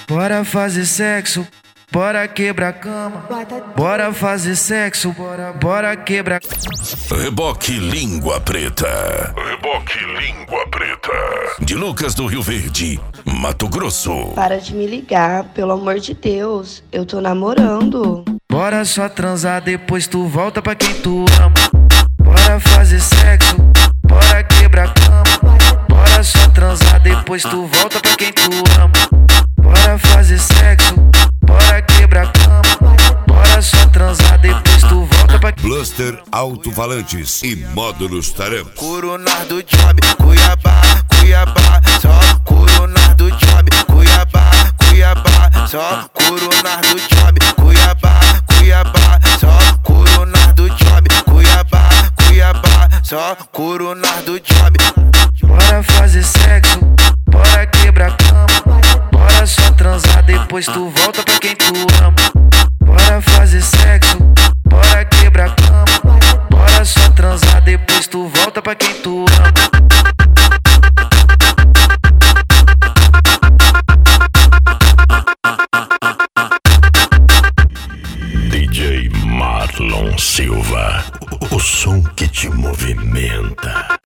Bora fazer sexo, bora quebrar cama. Bora fazer sexo, bora quebrar. Reboque Língua Preta. Reboque Língua Preta. De Lucas do Rio Verde, Mato Grosso. Para de me ligar, pelo amor de Deus, eu tô namorando. Bora só transar, depois tu volta pra quem tu ama. Bora fazer sexo, bora quebrar cama. Bora só transar, depois tu volta pra quem tu ama. Bora fazer sexo, bora quebrar cama. Bora só transar, depois tu volta pra... Bluster Alto-Falantes e Módulos Tarampo. Coronar do Job, Cuiabá, Cuiabá. Só coronar do Job, Cuiabá, Cuiabá. Só coronar do Job, Cuiabá, Cuiabá. Só coronar do Job, Cuiabá, Cuiabá. Só coronar do Job. Bora fazer sexo, bora quebrar cama. Bora só transar, depois tu volta pra quem tu ama. Bora fazer sexo, bora quebrar cama. Bora só transar, depois tu volta pra quem tu ama. DJ Marlon Silva, o som que te movimenta.